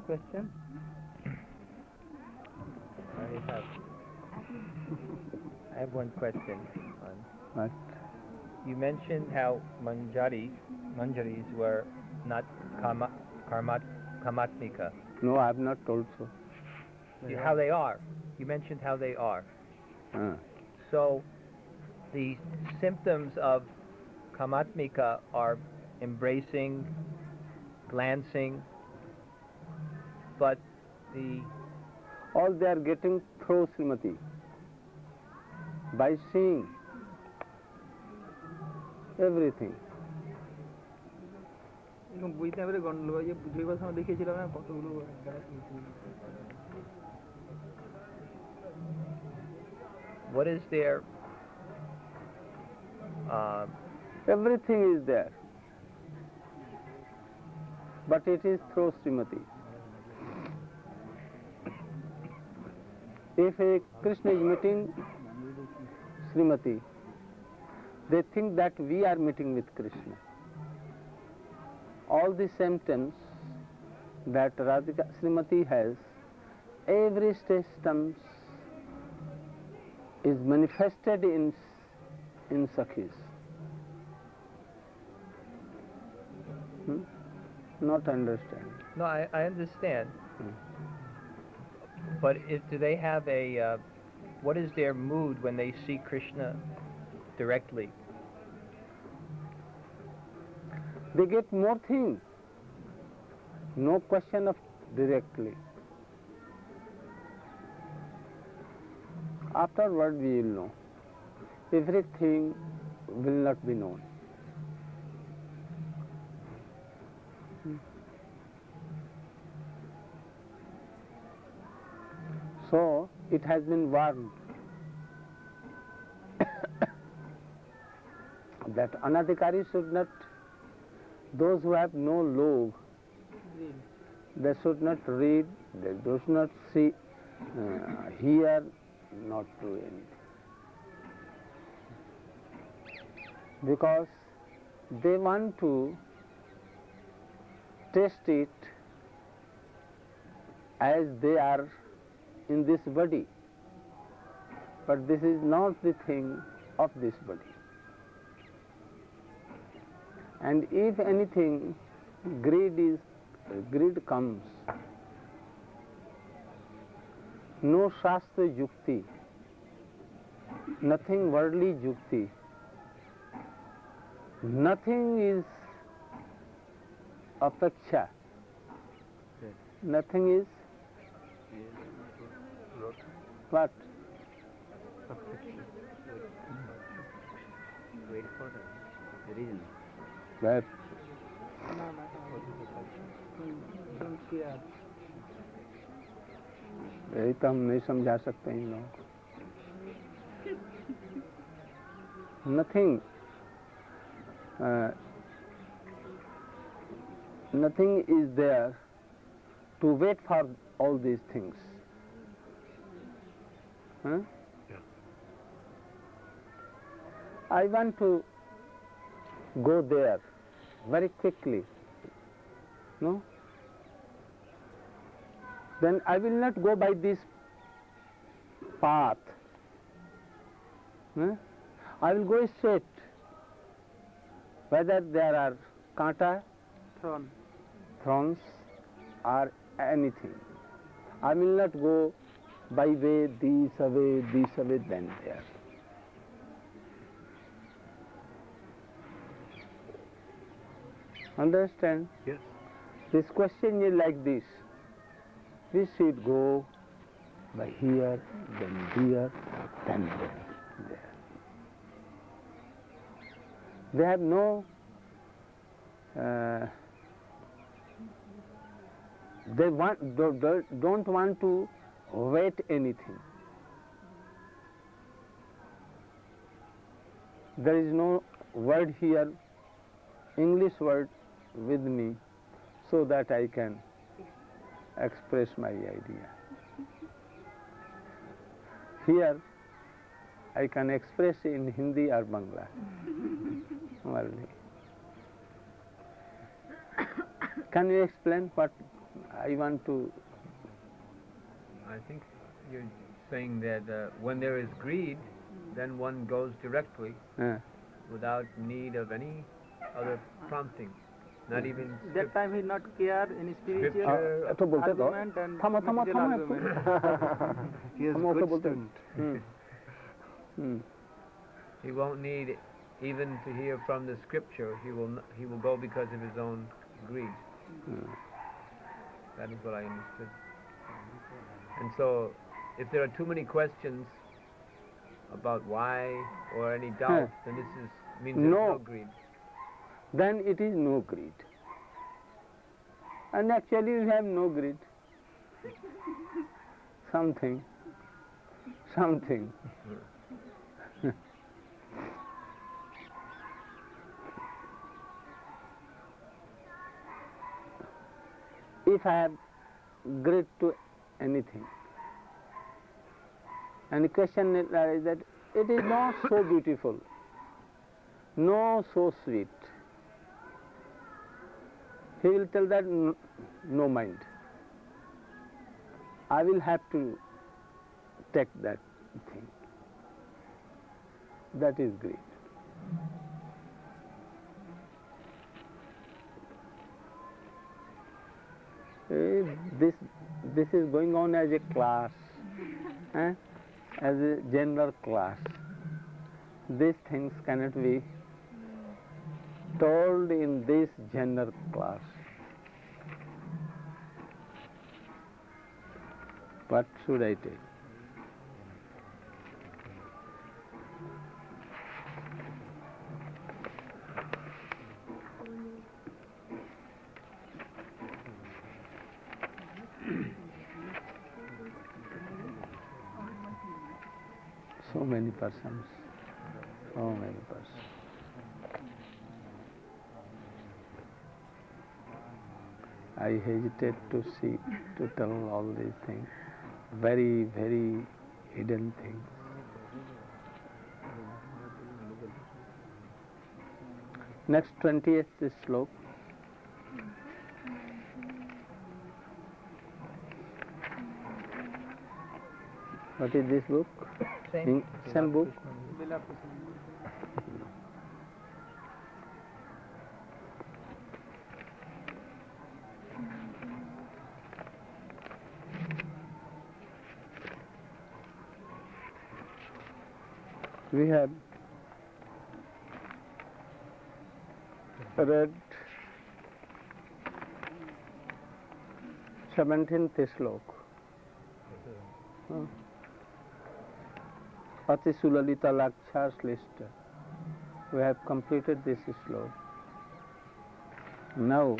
question? I have, I have one question. But You mentioned how manjaris were not karmat, kamatmika. no, I have not told so. How they are. You mentioned how they are. Uh, So the symptoms of kamatmika are embracing, glancing, but the all they are getting through Srimati by seeing everything. বইতে আমি গন্ডগোল যে বুঝিবার সময় দেখিয়েছিলাম না কতগুলো what is their Everything is there, but it is through Srimati. If a Krishna is meeting Srimati, they think that we are meeting with Krishna. All the symptoms that Radhika Srimati has, every symptom is manifested in Sakhis. Not understand. no, I understand. But do they have a what is their mood when they see Krishna directly? They get more things. No question of directly. Afterward we will know. Everything will not be known. So it has been warned that anadhikari should not, those who have no love, they should not read, they should not see, hear, not do anything. Because they want to test it as they are in this body, but this is not the thing of this body. And if anything greed comes, no shastra yukti, nothing worldly yukti, nothing is apeksha, nothing is what? Wait for the reason. That यही तो हम नहीं समझा सकते इन लोगों को. Nothing, nothing is there to wait for all these things. Huh? Yeah. I want to go there very quickly. No? Then I will not go by this path. Huh? I will go straight. Whether there are kanta, thorns or anything. I will not go by way, this away, then there. Understand? Yes. This question is like this. We should go by here, then there, then there. They have no they don't want to wait anything. There is no word here, English word with me, so that I can express my idea. Here I can express in Hindi or Bangla only. Can you explain what I want to. I think you're saying that when there is greed, then one goes directly without need of any other prompting, not even That time he not care any spiritual scripture. argument and material argument. He is हम good उसे बोलते student. He won't need even to hear from the scripture. He will go because of his own greed. That is what I understood. And so, if there are too many questions about why or any doubt, then this means there's no greed. Then it is no greed. And actually you have no greed. Something. If I have greed to anything, and the question is that it is not so beautiful, no so sweet, he will tell that no mind. I will have to take that thing. That is greed. This is going on as a class, as a general class. These things cannot be told in this general class. What should I tell? So many persons. I hesitate to tell all these things. Very, very hidden things. Next 20th slok. What is this book? Same book. We have read 17th slok. Ati Sulalita Lakshas list. We have completed this slok. Now,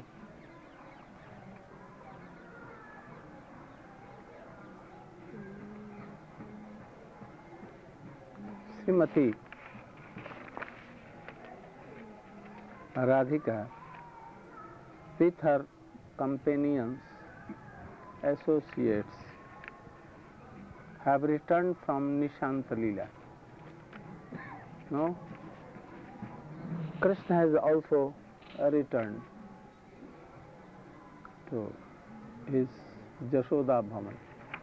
Srimati Radhika, with her companions, associates, have returned from Nishanta Leela. No? Krishna has also returned to his Jashoda Bhaman,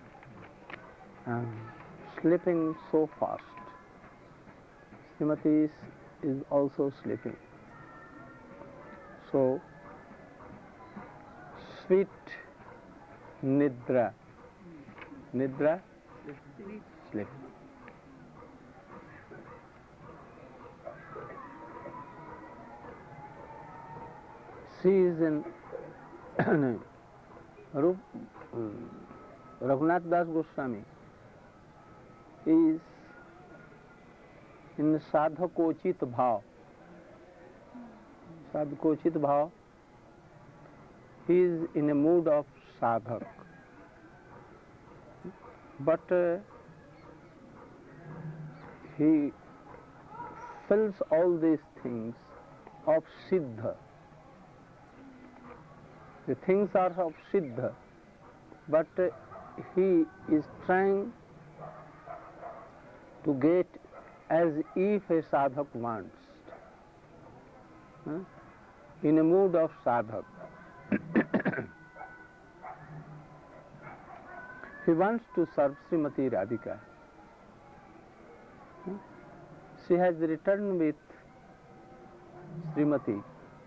sleeping so fast. Srimati is also sleeping. So, sweet Nidra. Nidra? Sleep. She is in Raghunath Das Goswami is in Sadhakochit Bhav. Sadhakochit Bhav, he is in a mood of sadhak. But he fills all these things of Siddha. The things are of Siddha, but he is trying to get as if a sadhak wants. In a mood of sadhak. he wants to serve Srimati Radhika. She has returned with Srimati.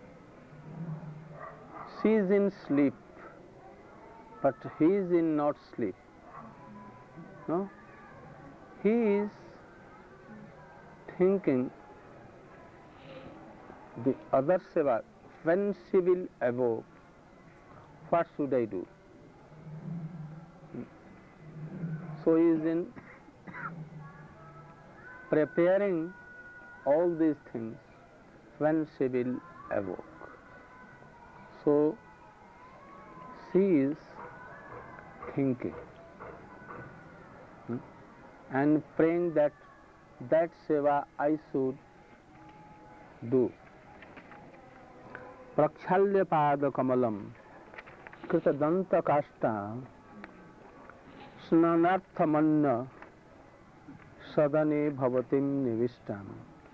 She is in sleep, but he is in not sleep. No? He is thinking the other seva, when she will evoke, what should I do? So he is in preparing all these things when she will evoke. So she is thinking and praying that seva I should do. Prakshaalya pada kamalam krita danta kashta snanartha manna sadane bhavatim nivistam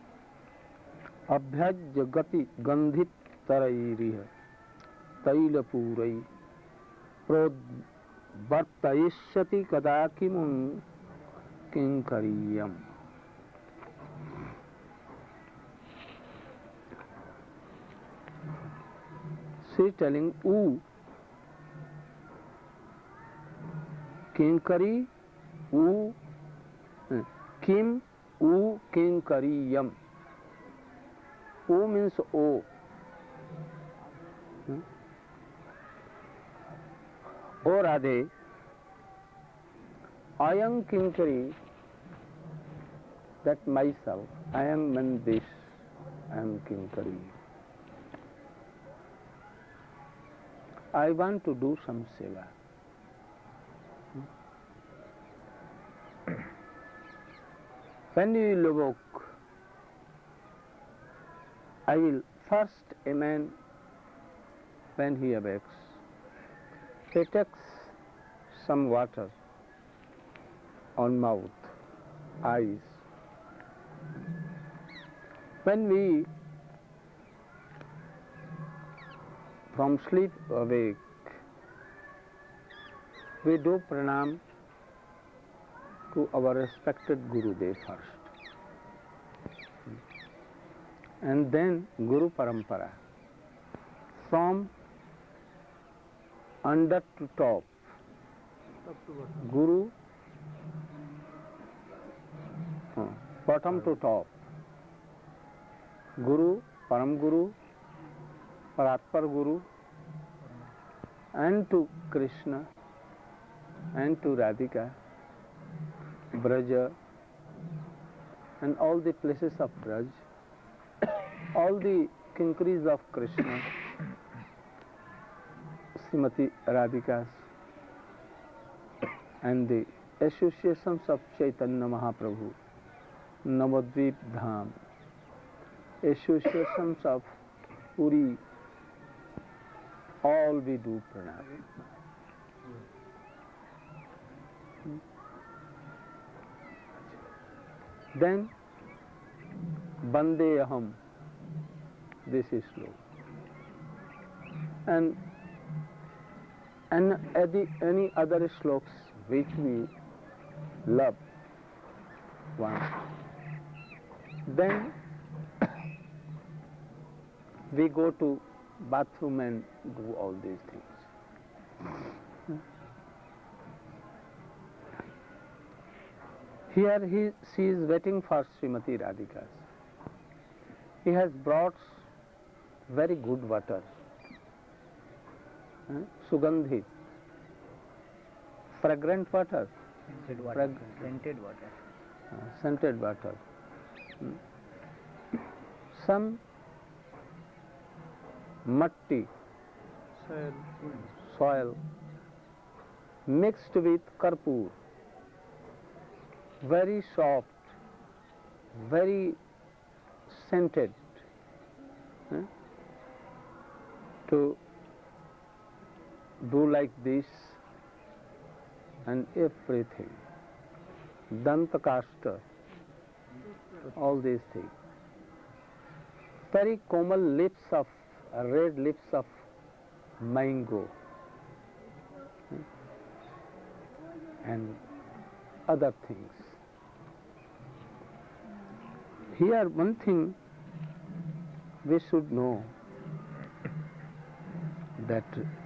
abhyajya gati gandhit tarairiha taila purai prodvartayishyati kadakimun kinkariyam. She is telling U kinkari U kim U kinkariyam. U means O. O Radhe, I am kinkari, that myself, I am this, I am kinkari. I want to do some seva. When you will evoke, I will first, a man, when he awakes, he takes some water on mouth, eyes. When we from sleep awake, we do pranam to our respected Gurudev first, and then Guru Parampara, from under to top, Guru, bottom to top, Guru, Param Guru, Paratpar Guru, and to Krishna, and to Radhika, Braja, and all the places of Braj, all the kinkaris of Krishna, Srimati Radhikas, and the associations of Chaitanya Mahaprabhu, Navadvip Dham, associations of Puri, all we do pranam. Then Bande Aham, this is slow. And any other sloks which we love one. Then we go to bathroom and do all these things. Here she is waiting for Srimati Radhika. He has brought very good water, Sugandhit, fragrant water, Scented water. Scented water. Some matti, soil, mixed with karpur, very soft, very scented, to do like this and everything. Dantakasta, all these things. Very komal lips of, red lips of mango. and other things. Here one thing we should know, that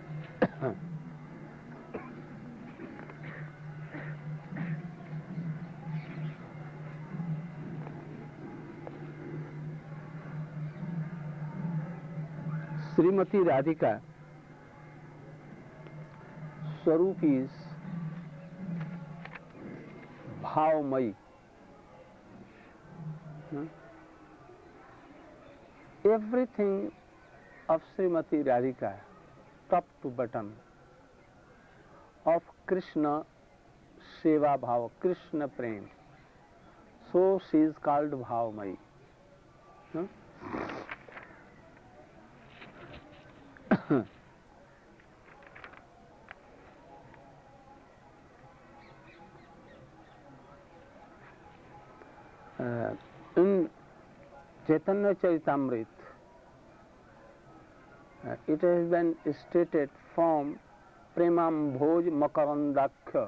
Srimati Radhika Swarup is Bhavamai. Everything of Srimati Radhika, top to bottom, of Krishna Seva Bhava, Krishna Prem. So she is called Bhavamai. In Chaitanya Charitamrita, it has been stated from Premambhoj Makarandakya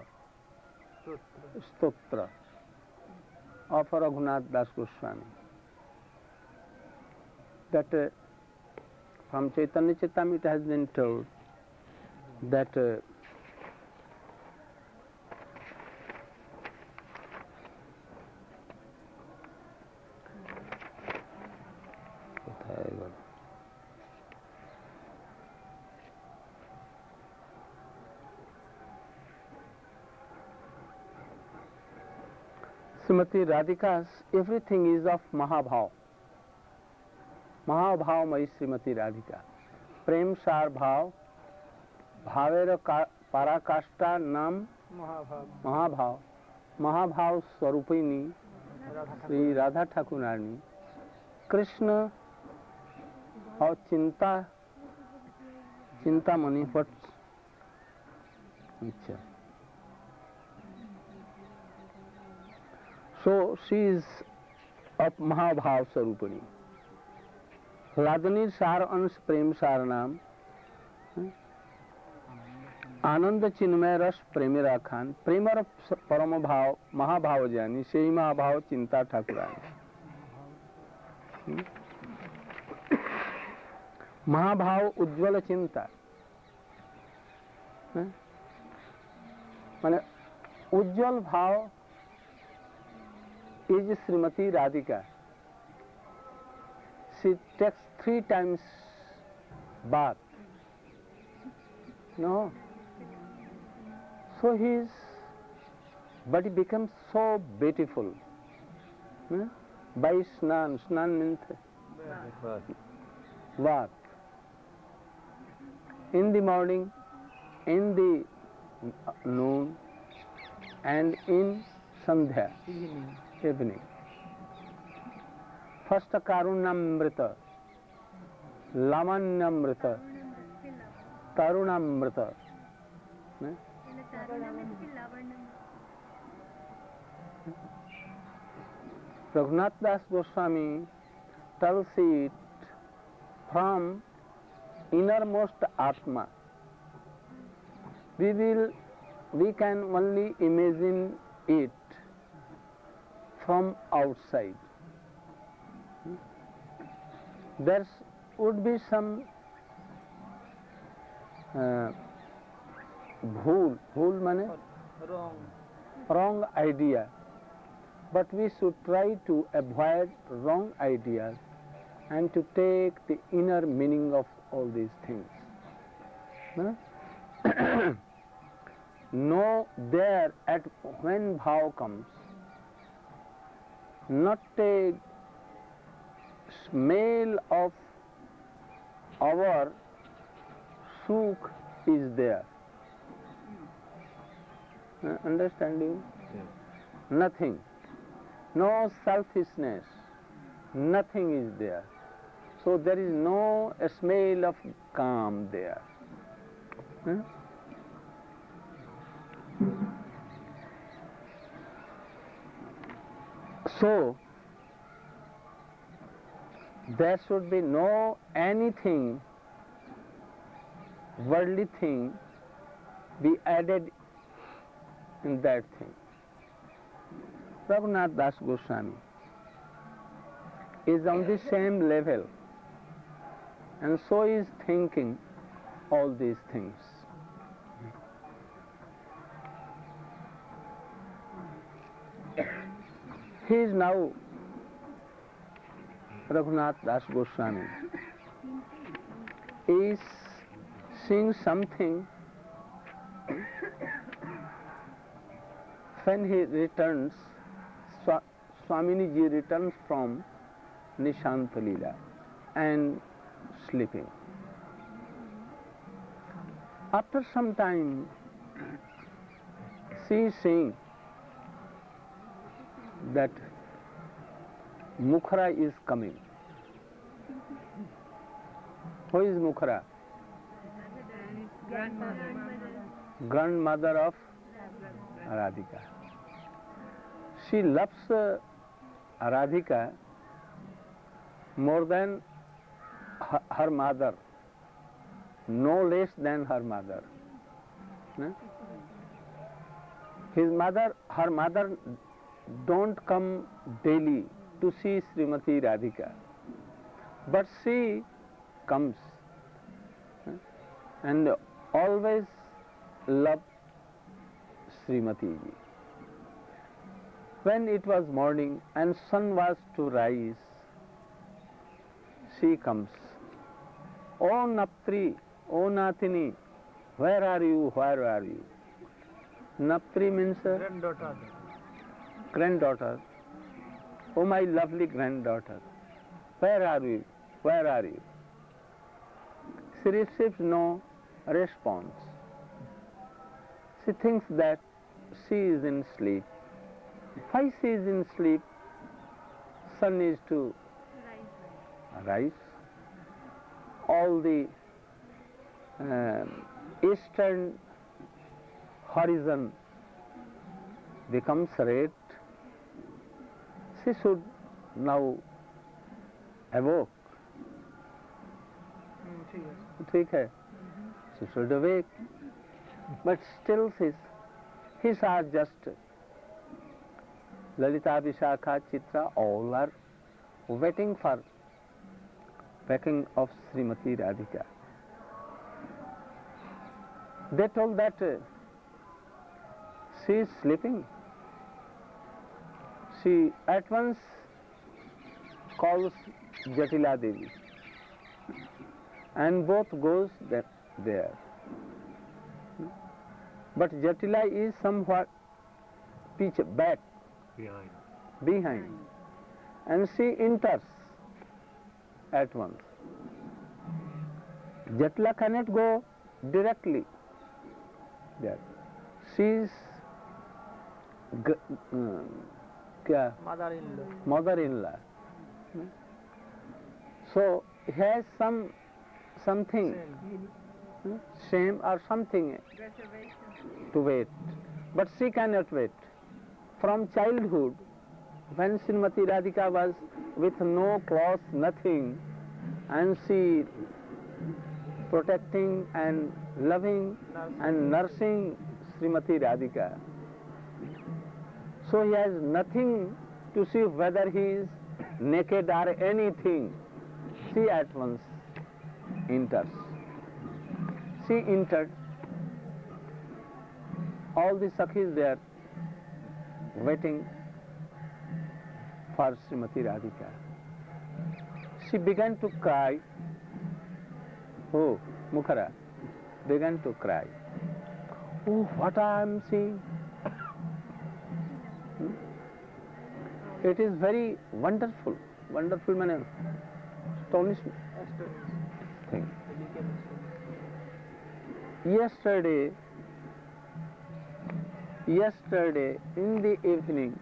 Stotra of Raghunath Das Goswami, that from Chaitanya Charitamrita it has been told that Srimati Radhika's everything is of Mahabhav. Mahabhavamai Srimati Radhika. Prem Sar Bhav, Bhavera Parakashta Nam Mahabhav. Mahabhav Swarupini Sri Radha Thakurani. Krishna or Chintamani, what's Icha? So she is of Mahabhav Sarupani. Ladani Sar Ans Prem Saranam, Ananda Chinmay Ras Premira Khan, Premier of Paramabhav, Mahabhav Jani, Sei Mahabhav Chinta Thakurani. Mahabhav Ujjwala Chinta. Mane Ujjwal Bhav is Srimati Radhika. She takes 3 times bath. No. So his body becomes so beautiful. By snan. Snan means bath. In the morning, in the noon, and in Sandhya, evening. First Karunamrita, Lamanyamrita, Tarunamrita. Raghunath Das Goswami tells it from innermost Atma. We can only imagine it from outside. There would be some bhool mane wrong idea, but we should try to avoid wrong ideas and to take the inner meaning of all these things. Know there at when bhav comes, not a smell of our sukh is there. Understanding? Yes. Nothing. No selfishness. Nothing is there. So there is no smell of calm there. So there should be no anything, worldly thing be added in that thing. Raghunath Das Goswami is on the same level, and so is thinking all these things. He is now, Raghunath Das Goswami is seeing something when he returns, Swamini ji returns from Nishanta Leela and sleeping. After some time, she is seeing that Mukhara is coming. Who is Mukhara? Grandmother of Radhika. She loves Radhika more than her mother, no less than her mother. Her mother don't come daily to see Srimati Radhika, but she comes and always love Srimati ji. When it was morning and sun was to rise, she comes. Oh Naptri, oh Natini, where are you, where are you? Naptri means granddaughter. Oh my lovely granddaughter, where are you, where are you? She receives no response. She thinks that she is in sleep. Why she is in sleep? Sun is to rise. All the eastern horizon becomes red. She should now awoke. ठीक है. She should awake. But still his are just Lalita, Vishakha, Chitra, all are waiting for waking of Srimati Radhika. They told that she is sleeping. She at once calls Jatila Devi and both goes there. But Jatila is somewhat back, behind, and she enters at once. Jatila cannot go directly there. She is mother-in-law. So he has something, shame or something to wait. But she cannot wait. From childhood, when Srimati Radhika was with no clothes, nothing, and she protecting and loving and nursing Srimati Radhika, so he has nothing to see whether he is naked or anything. She at once enters. She entered. All the Sakhis there waiting for Srimati Radhika. She began to cry. Oh, Mukhara began to cry. Oh, what I am seeing. It is very wonderful manner, astonishing thing. Yesterday in the evening,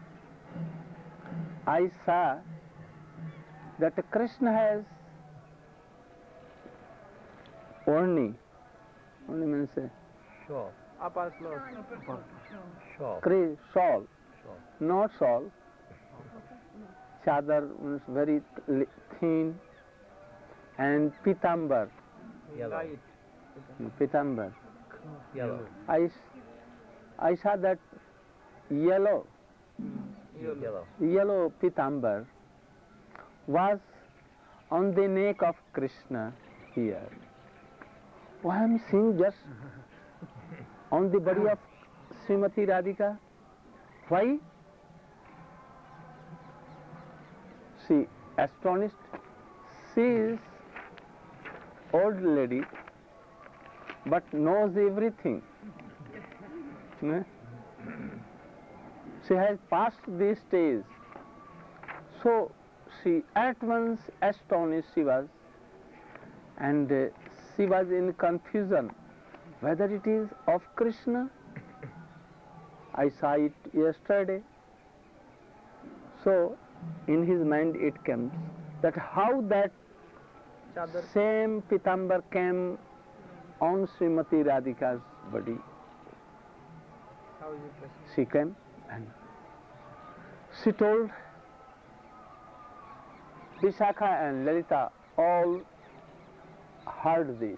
I saw that Krishna has orni. Orni means Shawl. shawl, not shawl. Chadar means very thin, and pitambar. Yellow. Pitambar. Yellow. I saw that yellow Yellow. pitambar was on the neck of Krishna here. Why I am seeing just on the body of Srimati Radhika? Why? She astonished. She is old lady, but knows everything. Eh? She has passed this stage. So she at once astonished she was, and she was in confusion whether it is of Krishna. I saw it yesterday. So in his mind it comes that how that Chadar. same pitambar came on Srimati Radhika's body. How is it possible? She came and she told Vishakha and Lalita all heard this.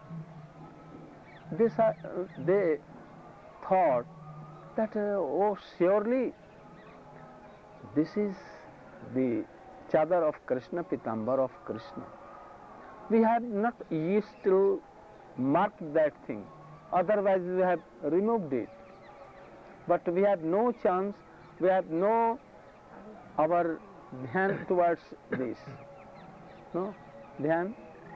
They thought that, oh, surely this is the chadar of Krishna, pitambar of Krishna. We have not yet still marked that thing, otherwise we have removed it. But we have no chance, we have no our dhyan towards this. No? Dhyan?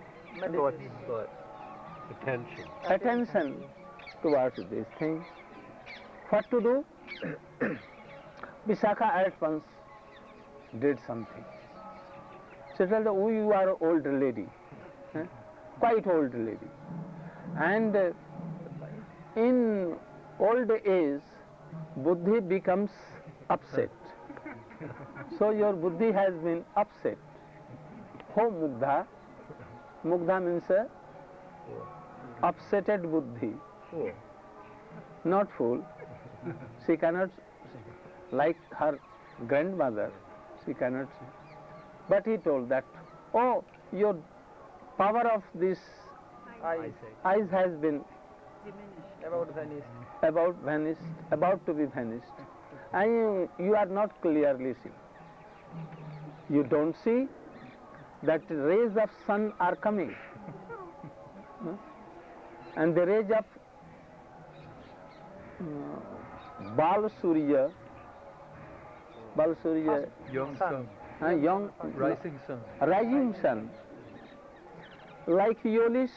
Attention towards this thing. What to do? Vishakha at once did something. She told, oh, you are an old lady, quite old lady. And in old age, buddhi becomes upset. So your buddhi has been upset. Ho mugdha. Mugdha means upsetted buddhi. Not fool. She cannot, like her grandmother, she cannot. But he told that, oh, your power of this eyes has been About vanished. about to be vanished. And you are not clearly seeing. You don't see that rays of sun are coming. And the rays of Bal Surya, Young sun, young rising sun. rising sun, like Yolish,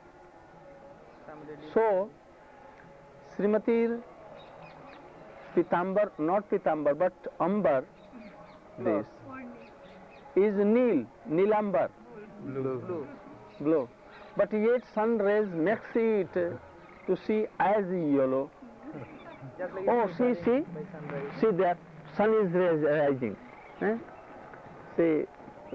so Srimati Pitambar, not Pitambar, but Ambar, this is Nilambar, blue. But yet sun rays makes it to see as yellow. Just like Oh, by see, sunrise. see that sun is rising. See,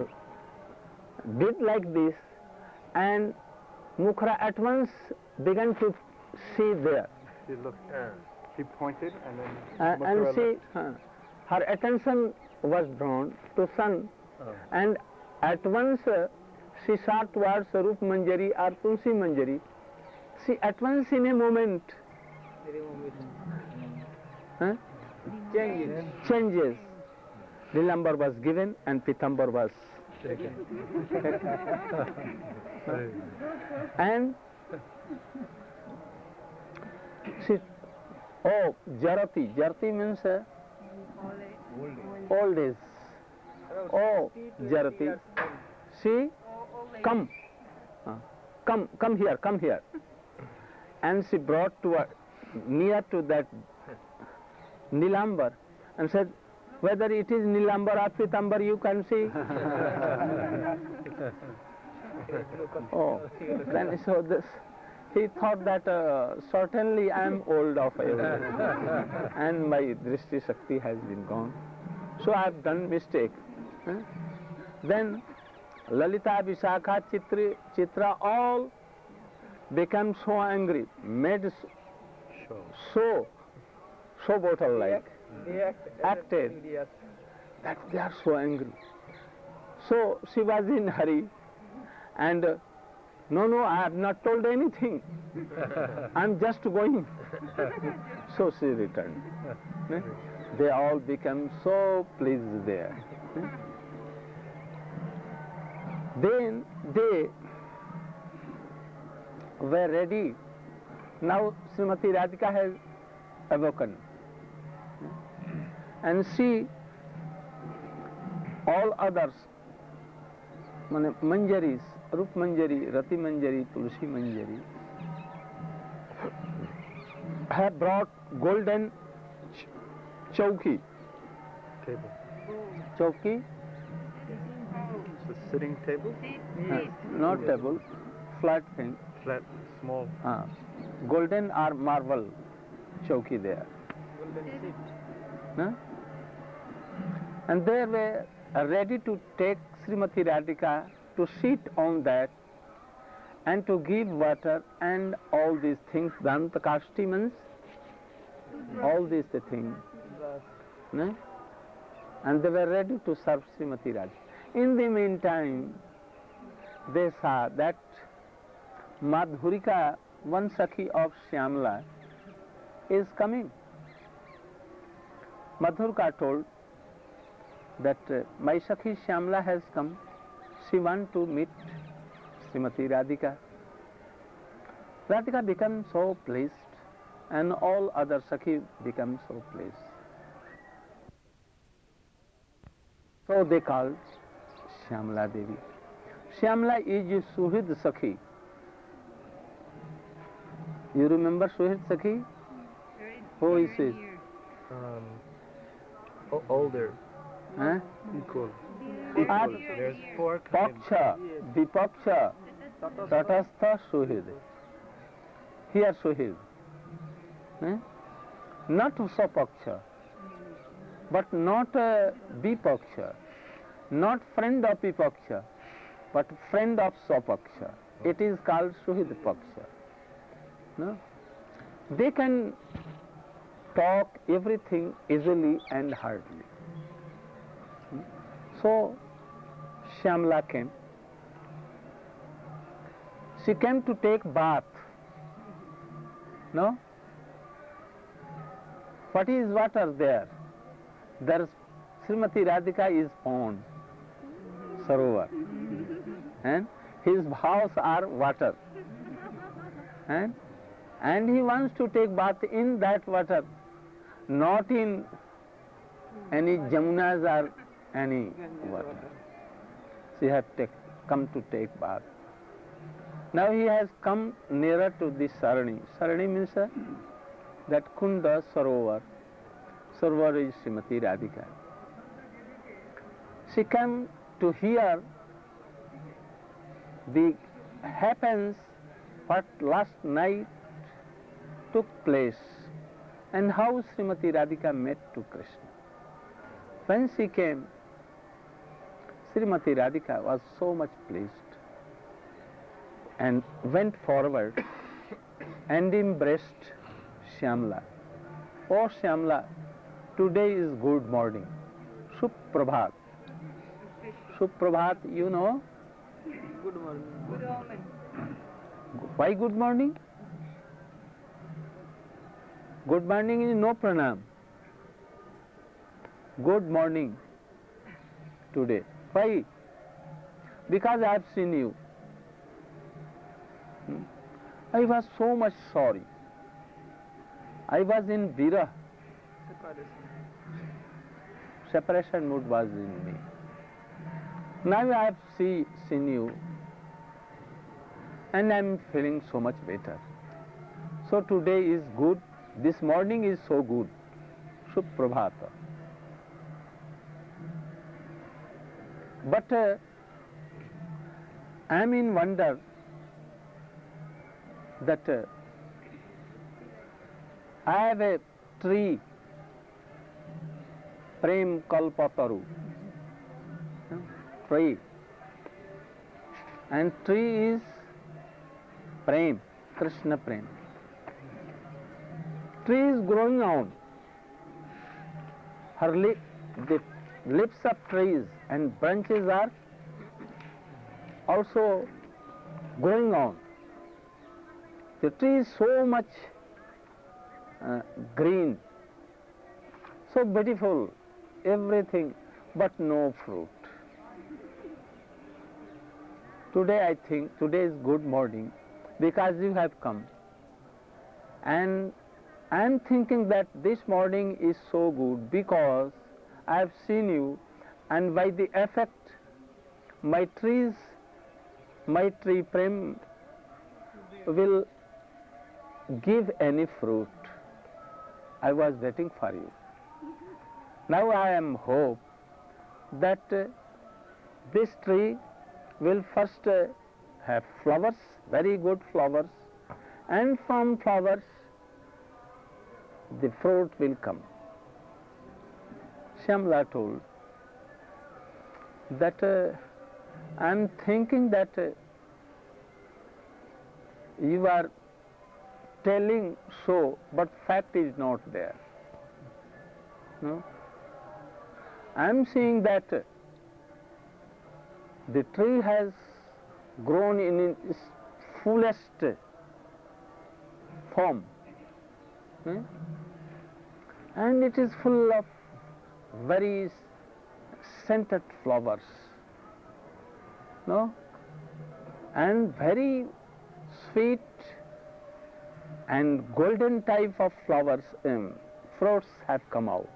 did like this, and Mukhra at once began to see there. She looked. She pointed and then. And Mathura she, looked. her attention was drawn to sun, and at once she saw towards Rup Manjari or Tulsi Manjari. She at once in a moment changes. Nilambar was given and Pitambar was taken. And she, oh, Jarati. Jarati means old age. Oh, Jarati. She, come here. And she brought to near to that Nilambar and said, whether it is Nilambar or Pitambar, you can see. Oh, then so this, he thought that certainly I am old of age and my Drishti Shakti has been gone. So I have done mistake. Then Lalita, Vishakha, Chitra all became so angry, made so bottle like, acted that they are so angry. So she was in hurry and No, I have not told anything. I'm just going. So she returned. They all became so pleased there. Then they were ready. Now Srimati Radhika has awoken. And she, all others, Manjaris, Rup Manjari, Rati Manjari, Tulsi Manjari, have brought golden chowki. Table. Chowki? It's a sitting table? Not table, flat thing. Flat, small. Golden or marble chowki there. Huh? And they were ready to take Srimati Radhika to sit on that and to give water and all these things, Danta Kastimans, all these things. No? And they were ready to serve Srimati Radhika. In the meantime, they saw that Madhurika, one Sakhi of Shyamala, is coming. Madhurika told that my Sakhi Shyamala has come. She wants to meet Srimati Radhika. Radhika became so pleased, and all other Sakhi become so pleased. So they called Shyamala Devi. Shyamala is Suhrid Sakhi. You remember Suhrid Sakhi? Who is it? Older. Huh? Equal. There's four kinds. Paksha, Vipaksha, Tatastha, Suhrid. Here Suhrid. Not Sapaksha, but not Vipaksha, not friend of Vipaksha, but friend of Sapaksha. It is called Suhrid Paksha. No? They can talk everything easily and hardly. So Shyamala came. She came to take bath. No? What is water there? There's Srimati Radhika is pond, Sarovar. And his vows are water. And he wants to take bath in that water, not in any Jamunas or any water. She has come to take bath. Now he has come nearer to this Sarani. Sarani means that Kunda Sarovar. Sarovar is Srimati Radhika. She came to hear the happens what last night took place and how Srimati Radhika met to Krishna. When she came, Srimati Radhika was so much pleased and went forward and embraced Shyamala. Oh Shyamala, today is good morning. Suprabhat. Suprabhat, you know? Good morning. Good morning. Why good morning? Good morning is no pranam. Good morning today. Why? Because I have seen you. I was so much sorry. I was in Virah. Separation mood was in me. Now I have seen you and I am feeling so much better. So today is good. This morning is so good. Suprabhata. But I am in wonder that I have a tree, Prem Kalpataru, tree, and tree is Prem, Krishna Prem. Tree is growing on. The lips of trees and branches are also going on. The tree is so much green, so beautiful, everything, but no fruit. Today I think, today is good morning because you have come, and I am thinking that this morning is so good because I have seen you, and by the effect my tree prem will give any fruit. I was waiting for you. Now I am hope that this tree will first have flowers, very good flowers, and from flowers the fruit will come. Shyamala told that I am thinking that you are telling so, but fact is not there. No? I am seeing that the tree has grown in its fullest form, and it is full of very scented flowers, no, and very sweet and golden type of flowers, fruits have come out,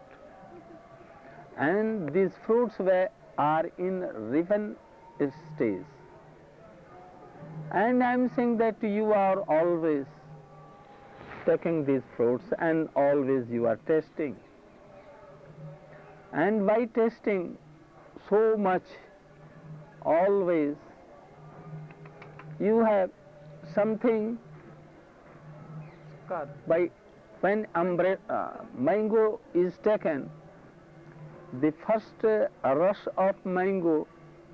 and these fruits are in ripen stage, and I am saying that you are always taking these fruits and always you are tasting, and by tasting so much always you have something. By when mango is taken, the first rush of mango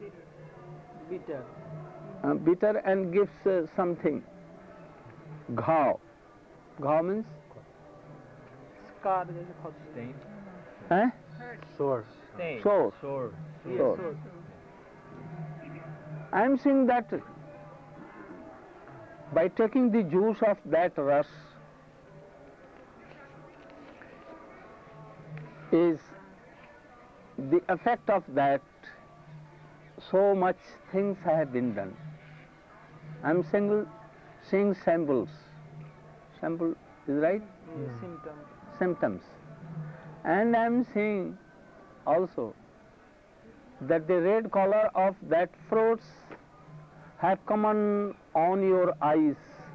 bitter and gives something. Ghaw means scar, Stain. Sore. Stain. Sore. Sore. Sore. I am saying that by taking the juice of that rush is the effect of that, so much things have been done. I am seeing samples. Sample is right? Symptoms. And I am seeing also that the red color of that fruits have come on your eyes,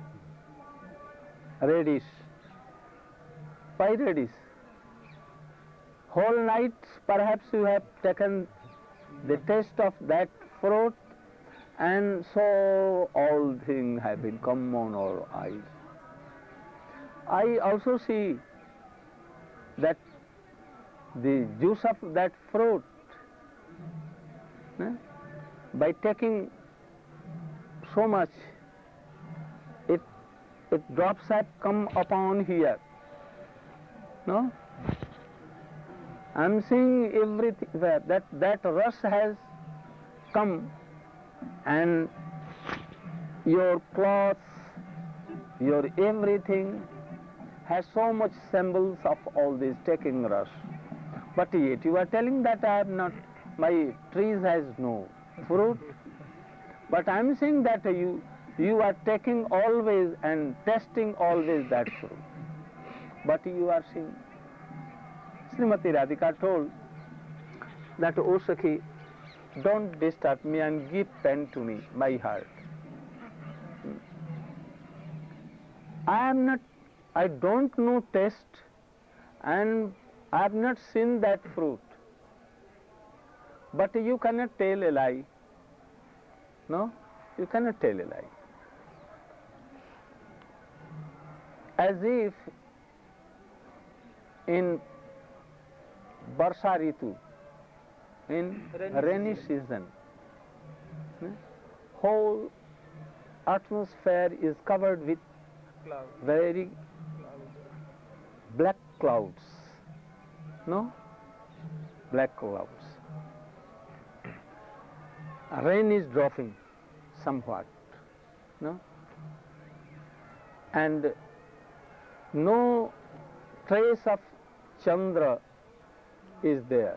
reddish. Why reddish? Whole night perhaps you have taken the taste of that fruit, and so all things have been come on our eyes. I also see that the juice of that fruit, by taking so much, it drops have come upon here. No? I am seeing everything that rush has come, and your clothes, your everything has so much symbols of all this taking rush. But yet you are telling that I have not, my trees has no fruit. But I am saying that you are taking always and testing always that fruit. But you are seeing. Srimati Radhika told that, O Sakhi, don't disturb me and give pain to me, my heart. I don't know taste, and I have not seen that fruit. But you cannot tell a lie. No? You cannot tell a lie. As if in Barsha Ritu, in rainy season, whole atmosphere is covered with very black clouds. No? Black clouds. Rain is dropping somewhat. no, and no trace of Chandra is there.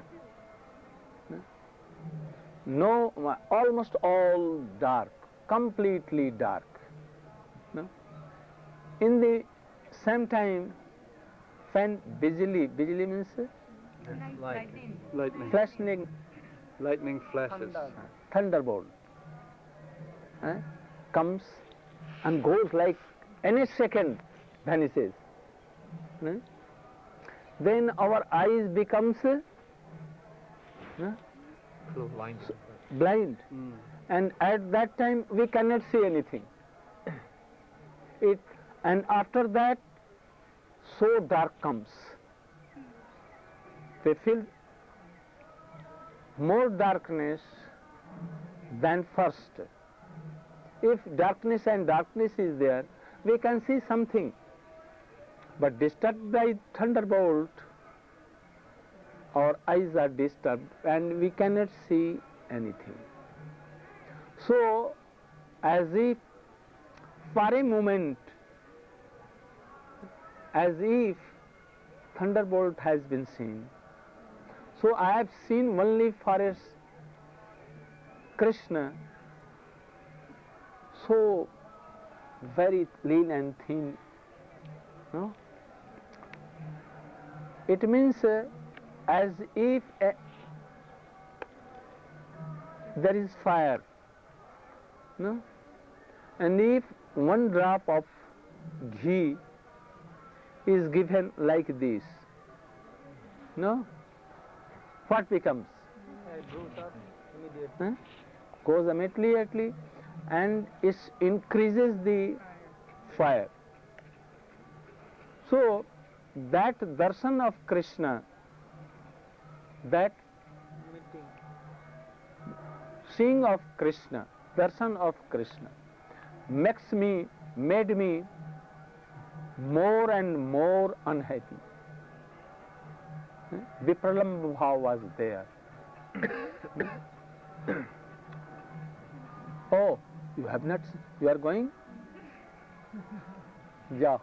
No, almost all dark, completely dark. No? In the same time, when bijli means Lightning. Lightning flashes. thunderbolt comes and goes like any second vanishes. Then our eyes becomes blind, and at that time we cannot see anything. And after that, so dark comes. They feel more darkness than first. If darkness and darkness is there, we can see something. But disturbed by thunderbolt, our eyes are disturbed and we cannot see anything. So, as if for a moment, as if thunderbolt has been seen, so I have seen only for a Krishna, so very lean and thin. No? It means as if there is fire, no? And if one drop of ghee is given like this, no? What becomes? It goes up immediately. Goes immediately and it increases the fire. So that darshan of Krishna, that seeing of Krishna, darshan of Krishna, made me more and more unhappy. Vipralambha bhav was there. Oh, you have not, you are going? जाओ,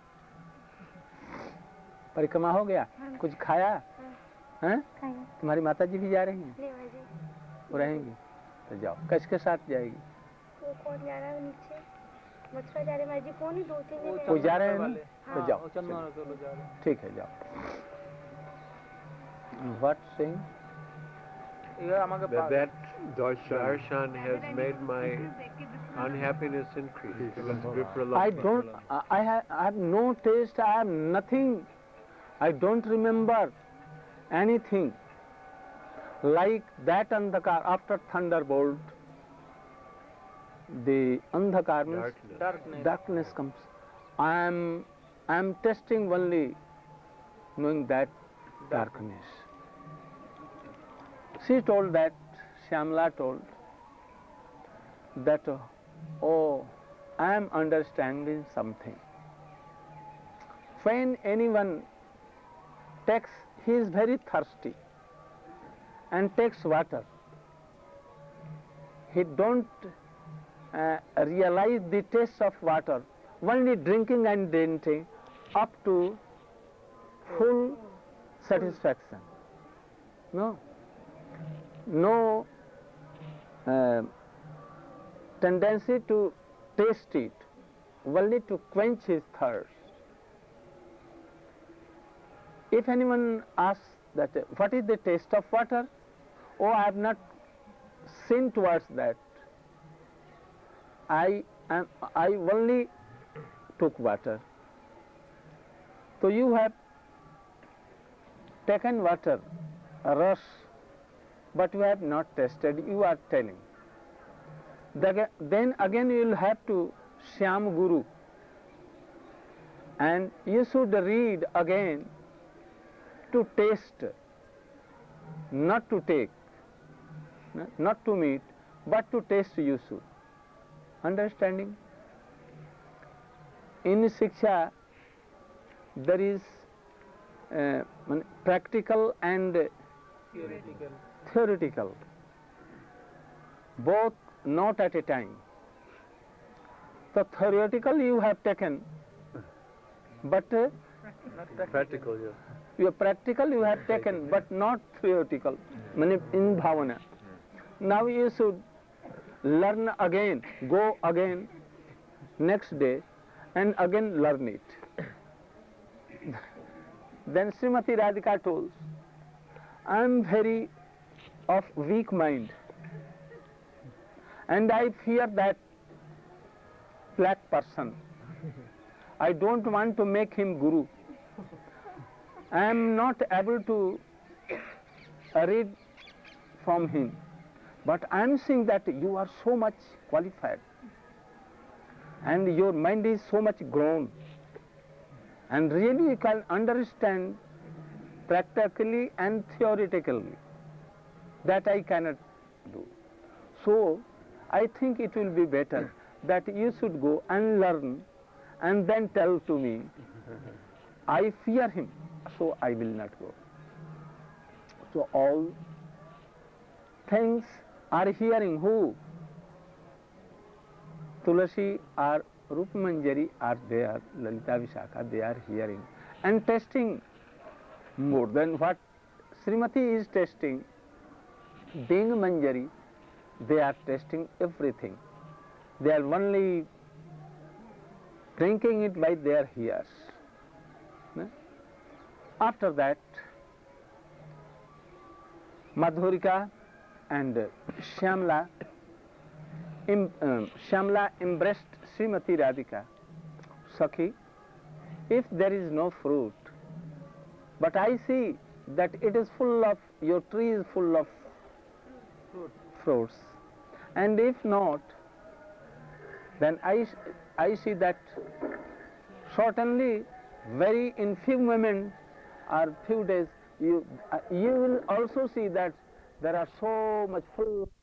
परिक्रमा हो गया? कुछ खाया? हैं? तुम्हारी माता जी भी जा रही हैं? वो रहेंगी? तो जाओ, किसके साथ जाएगी? वो कौन जा रहा है नीचे? मथुरा जा रहे हैं जी, कौन ही 2-3 दिन? वो जा रहे हैं ना? तो जाओ, ठीक है, जाओ. What saying? That darshan has made my unhappiness increase. I have no taste, I have nothing. I don't remember anything. Like that andhakar, after thunderbolt, the andhakar means darkness comes. I am testing only knowing that darkness. She told that, Shyamala told that, oh, I am understanding something. When anyone takes, he is very thirsty and takes water, he don't realize the taste of water, only drinking and drinking up to full satisfaction. No tendency to taste it, only to quench his thirst. If anyone asks that, what is the taste of water? Oh, I have not seen towards that. I only took water. So you have taken water, a rush, but you have not tasted, you are telling. Then again you will have to Shyam Guru, and you should read again to taste, not to take, not to meet, but to taste you should. Understanding? In Shiksha there is practical and theoretical, both not at a time. So theoretical you have taken, but Practical, yeah. your practical you have taken, but not theoretical, in bhavana. Now you should learn again, go again next day and again learn it. Then Srimati Radhika told, I am very of weak mind and I fear that black person. I don't want to make him guru. I am not able to read from him. But I am seeing that you are so much qualified and your mind is so much grown and really you can understand practically and theoretically. That I cannot do. So I think it will be better that you should go and learn and then tell to me. I fear him, so I will not go. So all things are hearing who? Tulasi or Rupa Manjari are there, Lalita Vishakha, they are hearing and testing more than what Srimati is testing. Being Manjari, they are testing everything. They are only drinking it by their ears. After that, Madhurika and Shyamla embraced Srimati Radhika. Sakhi, if there is no fruit, but I see that it is full of, your tree is full of fruits, and if not, then I see that certainly very in few moments or few days you will also see that there are so much full